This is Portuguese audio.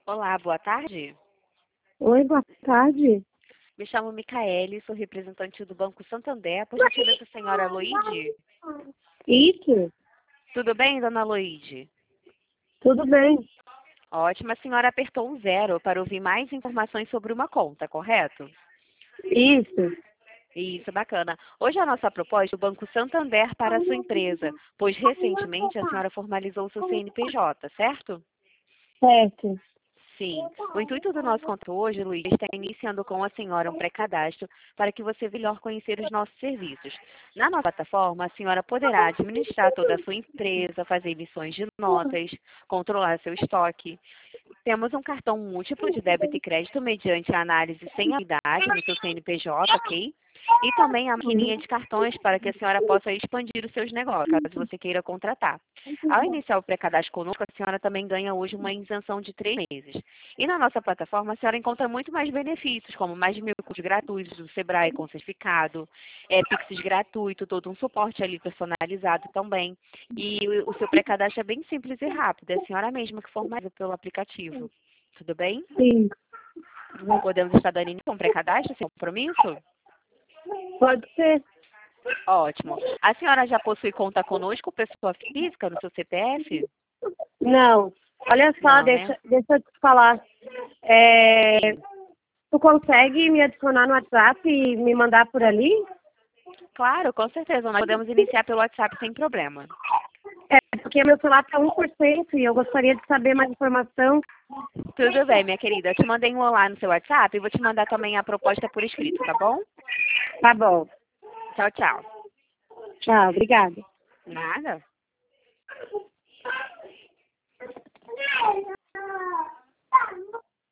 Olá, boa tarde. Oi, boa tarde. Me chamo Micaele, sou representante do Banco Santander. Por gentileza, senhora Loide? Isso, Tudo bem, dona Loide? tudo bem. Ótimo, a senhora apertou um 0 para ouvir mais informações sobre uma conta, correto? Isso, Isso, bacana. Hoje a nossa proposta é o Banco Santander para a sua empresa, pois recentemente a senhora formalizou o seu CNPJ, certo? certo. Sim. O intuito do nosso contato hoje, Luiz, está iniciando com a senhora um pré-cadastro para que você melhor conhecer os nossos serviços. Na nossa plataforma, a senhora poderá administrar toda a sua empresa, fazer emissões de notas, controlar seu estoque. Temos um cartão múltiplo de débito e crédito mediante a análise sem anuidade no seu CNPJ, ok? E também a maquininha de cartões para que a senhora possa expandir os seus negócios, caso você queira contratar. Ao iniciar o pré-cadastro conosco, a senhora também ganha hoje uma isenção de 3 meses. E na nossa plataforma, a senhora encontra muito mais benefícios, como mais de 1.000 cursos gratuitos do Sebrae com certificado, Pix gratuito, todo um suporte ali personalizado também. E o seu pré-cadastro é bem simples e rápido, é a senhora mesma que formaliza pelo aplicativo. Tudo bem? Sim, Podemos estar dando início a um pré-cadastro sem compromisso? pode ser. Ótimo. A senhora já possui conta conosco, pessoa física, no seu CPF? Não, olha só, Não, né? deixa eu te falar. É, Sim. tu consegue me adicionar no WhatsApp e me mandar por ali? Claro, com certeza. Nós podemos iniciar pelo WhatsApp sem problema. É, porque meu celular está 1% e eu gostaria de saber mais informação. Tudo bem, minha querida. Eu te mandei um olá no seu WhatsApp e vou te mandar também a proposta por escrito, tá bom? Tá bom. Tchau, tchau. Tchau, obrigada. Nada.